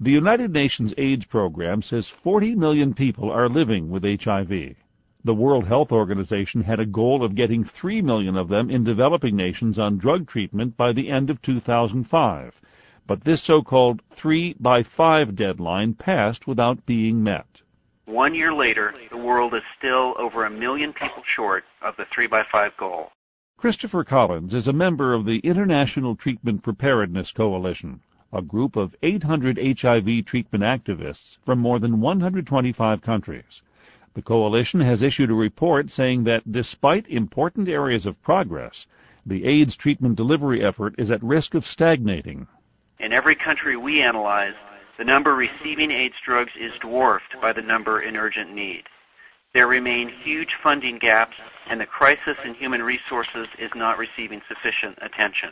The United Nations AIDS program says 40 million people are living with HIV. The World Health Organization had a goal of getting 3 million of them in developing nations on drug treatment by the end of 2005. But this so-called 3x5 deadline passed without being met. 1 year later, the world is still over 1 million people short of the 3x5 goal. Christopher Collins is a member of the International Treatment Preparedness Coalition, a group of 800 HIV treatment activists from more than 125 countries. The coalition has issued a report saying that despite important areas of progress, the AIDS treatment delivery effort is at risk of stagnating. In every country we analyzed, the number receiving AIDS drugs is dwarfed by the number in urgent need. There remain huge funding gaps, and the crisis in human resources is not receiving sufficient attention.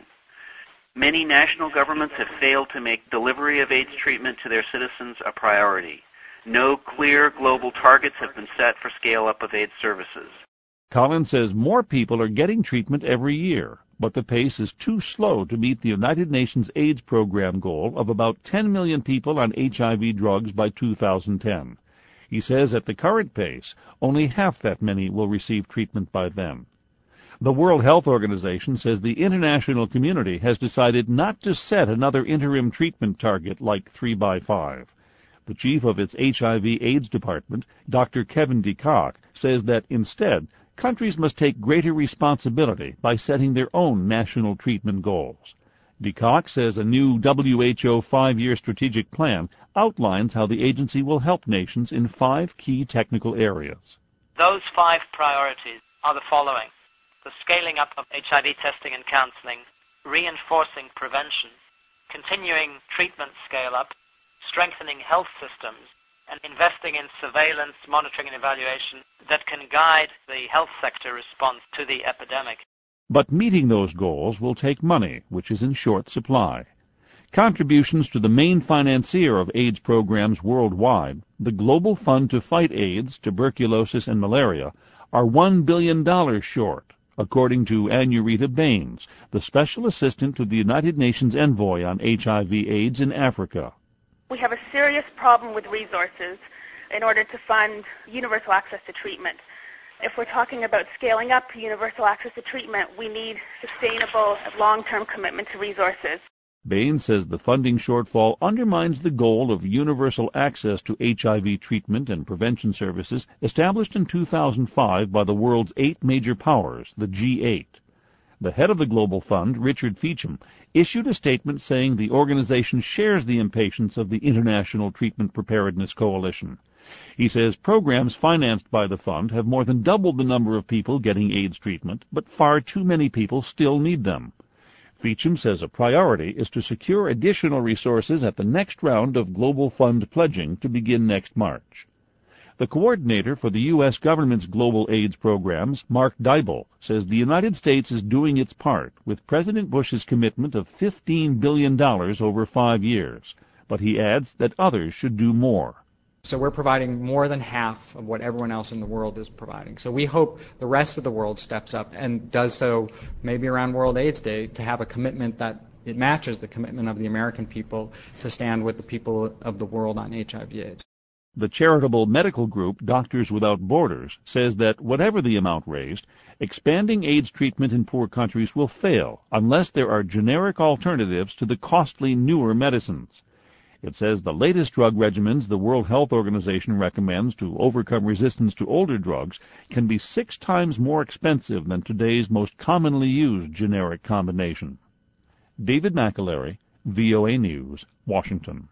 Many national governments have failed to make delivery of AIDS treatment to their citizens a priority. No clear global targets have been set for scale-up of AIDS services. Collins says more people are getting treatment every year, but the pace is too slow to meet the United Nations AIDS program goal of about 10 million people on HIV drugs by 2010. He says at the current pace, only half that many will receive treatment by then. The World Health Organization says the international community has decided not to set another interim treatment target like 3x5. The chief of its HIV/AIDS department, Dr. Kevin DeCock, says that instead, countries must take greater responsibility by setting their own national treatment goals. DeCock says a new WHO 5-year strategic plan outlines how the agency will help nations in 5 key technical areas. Those 5 priorities are the following: the scaling up of HIV testing and counseling, reinforcing prevention, continuing treatment scale-up, strengthening health systems, and investing in surveillance, monitoring, and evaluation that can guide the health sector response to the epidemic. But meeting those goals will take money, which is in short supply. Contributions to the main financier of AIDS programs worldwide, the Global Fund to Fight AIDS, Tuberculosis, and Malaria, are $1 billion short, according to Anurita Baines, the Special Assistant to the United Nations Envoy on HIV/AIDS in Africa. We have a serious problem with resources in order to fund universal access to treatment. If we're talking about scaling up universal access to treatment, we need sustainable, long-term commitment to resources. Baines says the funding shortfall undermines the goal of universal access to HIV treatment and prevention services established in 2005 by the world's 8 major powers, the G8. The head of the Global Fund, Richard Feacham, issued a statement saying the organization shares the impatience of the International Treatment Preparedness Coalition. He says programs financed by the fund have more than doubled the number of people getting AIDS treatment, but far too many people still need them. Feacham says a priority is to secure additional resources at the next round of Global Fund pledging to begin next March. The coordinator for the U.S. government's global AIDS programs, Mark Dybul, says the United States is doing its part with President Bush's commitment of $15 billion over 5 years, but he adds that others should do more. So we're providing more than half of what everyone else in the world is providing. So we hope the rest of the world steps up and does so maybe around World AIDS Day to have a commitment that it matches the commitment of the American people to stand with the people of the world on HIV/AIDS. The charitable medical group Doctors Without Borders says that whatever the amount raised, expanding AIDS treatment in poor countries will fail unless there are generic alternatives to the costly newer medicines. It says the latest drug regimens the World Health Organization recommends to overcome resistance to older drugs can be 6 times more expensive than today's most commonly used generic combination. David McAlery, VOA News, Washington.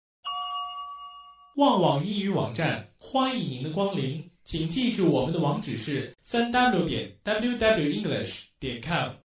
旺网英语网站欢迎您的光临，请记住我们的网址是 3w.wwenglish.com